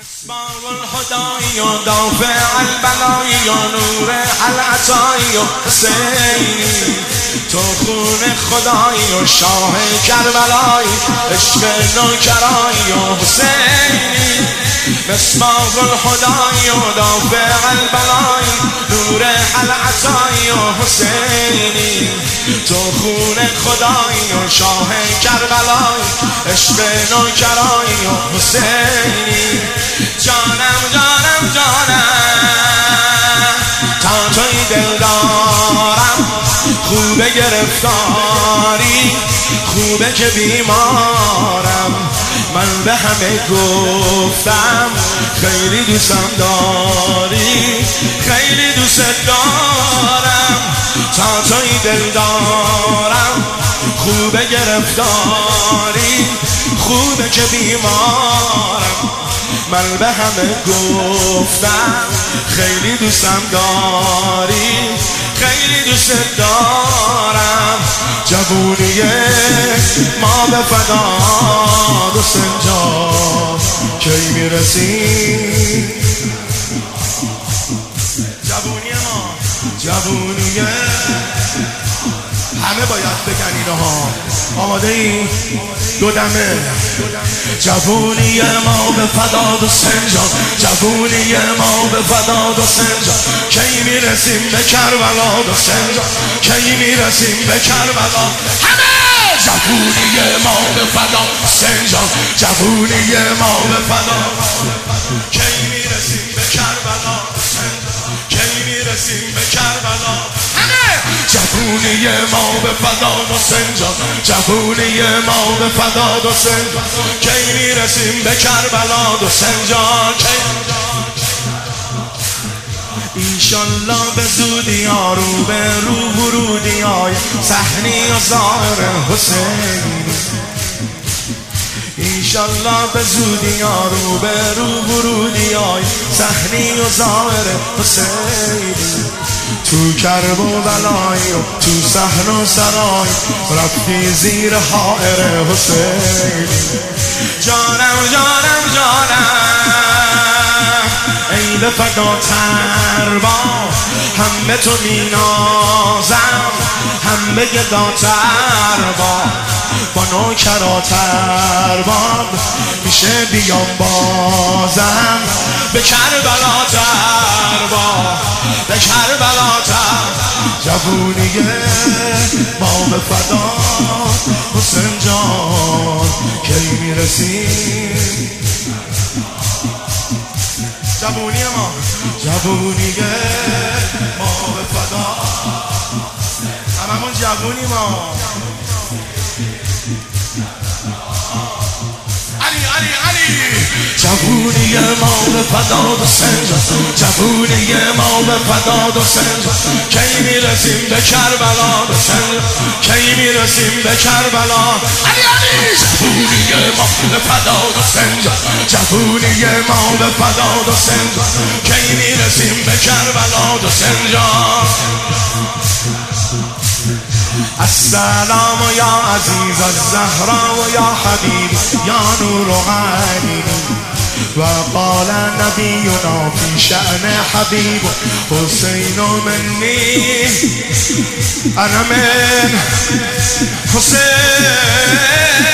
مصباح الهدای و دافع البلای و نور العطای و حسینی، تو خون خدایی و شاه کربلای، عشق نوکرای و حسینی. مصباح الهدای و دافع البلای، نور العطای و حسینی، تو خون خدایی و شاه کربلای، عشق نوکرای و حسینی. جانم جانم جانم تا توی دل دارم، خوبه گرفتاری خوبه که بیمارم. من به همه گفتم خیلی دوستم داری، خیلی دوست دارم. تا توی دل دارم خوبه گرفتاری خوبه که بیمارم. من به همه گفتم خیلی دوستم داری، خیلی دوست دارم. جوونی ما به فداد و سنجاب کی میرسیم؟ جوونی ما، جوونی همه باید بگن اینها. آماده ای؟ دو دمه. جوونی ما به فداد و سنجاب، جوونی ما به فداد و سنجاب کی میرسیم به کربلا و سنجاب، کی میرسیم به کربلا. همه جوونی ما به فداد و سنجاب، جوونی ما به فداد کی میرسیم به کربلا و سنجاب، کی میرسیم به کربلا. جوونی ما به فداد و سنجاب، جوونی ما به فداد و سنجاب کی میرسیم به کربلا و سنجاب. ایشالله به زودی ها رو به رو ورودی های صحنی و ظاهر حسین، ایشالله به زودی ها رو به رو ورودی های صحنی و ظاهر حسین. تو کرب و بلای و تو صحن و سرای رفتی زیر حائر حسین. جانم جانم جانم ای به فدا تربا، هم به تو مینازم هم به گدا تربا. با نوکرا تربان میشه بیام بازم به کربلا تربا، به کربلا تر. جوونی ما به فدا حسین جان کی میرسیم؟ جوونی ما، جوونی ما به فدا، هممون جوونی ما. علی علی علی. جوونی ما به فداد و سنجاب، جوونی ما به فداد و سنجاب کی میرسیم به کربلا و سنجاب، کی میرسیم به کربلا. علی علی. جوونی ما به فداد و سنجاب، جوونی ما به فداد و سنجاب کی میرسیم به کربلا و سنجاب. السلام یا عزیز الزهرا و یا حبیب یا نور عینی. و قال نبینا فی شأن حبیب حسین منی انا من حسین.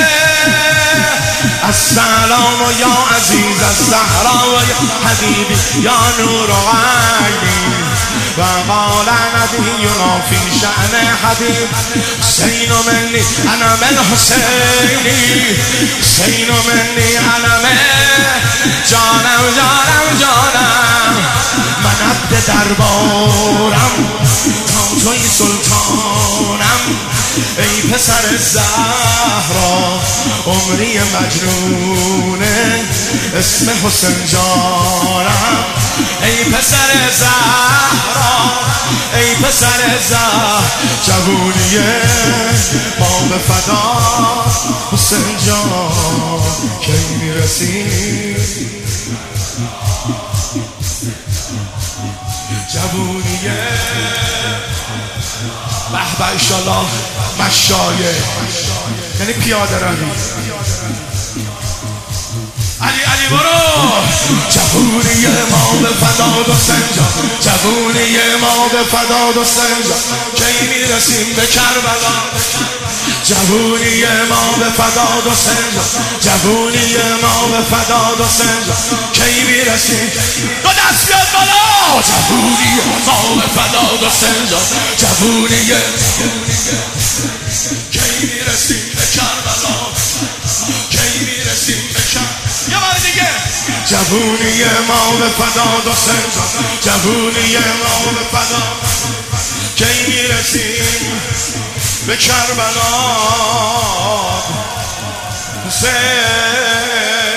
السلام یا عزیز الزهرا و یا حبیب یا نور عینی. و قال نبینا فی شأن حبیب حسین منی انا من حسینی، حسین منی انا من. جانم جانم جانم من عبد دربارم تا توی سلطانم. ای پسر زهرا عمری مجنونه اسم حسین جانم. ای پسر زهرا، ای پسر زهرا. جوونی ما به فدا حسین جان کی میرسیم؟ جوونی به به ایشالله مشایه یعنی پیاده روی. علی علی برو. جوونی ما به فدا دو سنجا، جوونی ما به فدا دو سنجا، کی میرسیم به کربلا. جوونی ما به فدا دو سنجا، جوونی ما به فدا دو سنجا، کی میرسیم. دو دست بیاد بالا. جوونی ما به فدا دو سنجا، جوونی کی میرسیم به کربلا، کی میرسیم به کربلا. یه بار دیگه. جوونی ما به فدا دو سنجا، جوونی ما به فدا، کی میرسیم به کربلا. حسین